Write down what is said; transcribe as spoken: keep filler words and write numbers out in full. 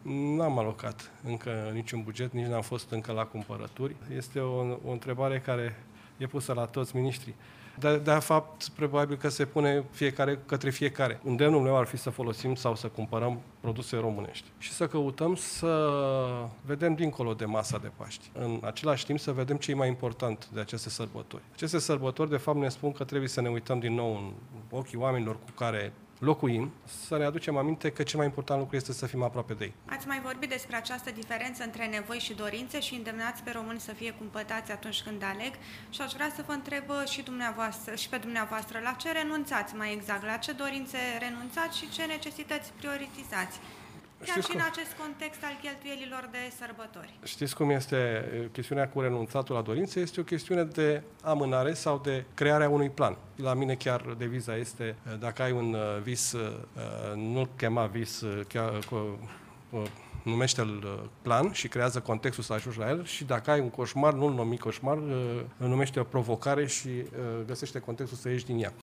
N-am alocat încă niciun buget, nici n-am fost încă la cumpărături. Este o, o întrebare care e pusă la toți miniștrii. De, de fapt, probabil că se pune fiecare către fiecare. Îndemnul meu ar fi să folosim sau să cumpărăm produse românești și să căutăm să vedem dincolo de masa de Paști. În același timp să vedem ce e mai important de aceste sărbători. Aceste sărbători, de fapt, ne spun că trebuie să ne uităm din nou în ochii oamenilor cu care locuim, să ne aducem aminte că cel mai important lucru este să fim aproape de ei. Ați mai vorbit despre această diferență între nevoi și dorințe și îndemnați pe români să fie cumpătați atunci când aleg și aș vrea să vă întreb și dumneavoastră și pe dumneavoastră la ce renunțați mai exact, la ce dorințe renunțați și ce necesități prioritizați. Chiar și în acest context al cheltuielilor de sărbători. Știți cum este chestiunea cu renunțatul la dorințe? Este o chestiune de amânare sau de crearea unui plan. La mine chiar deviza este, dacă ai un vis, nu-l chema vis, chiar, numește-l plan și creează contextul să ajungi la el, și dacă ai un coșmar, nu-l numi coșmar, numește o provocare și găsește contextul să ieși din ea.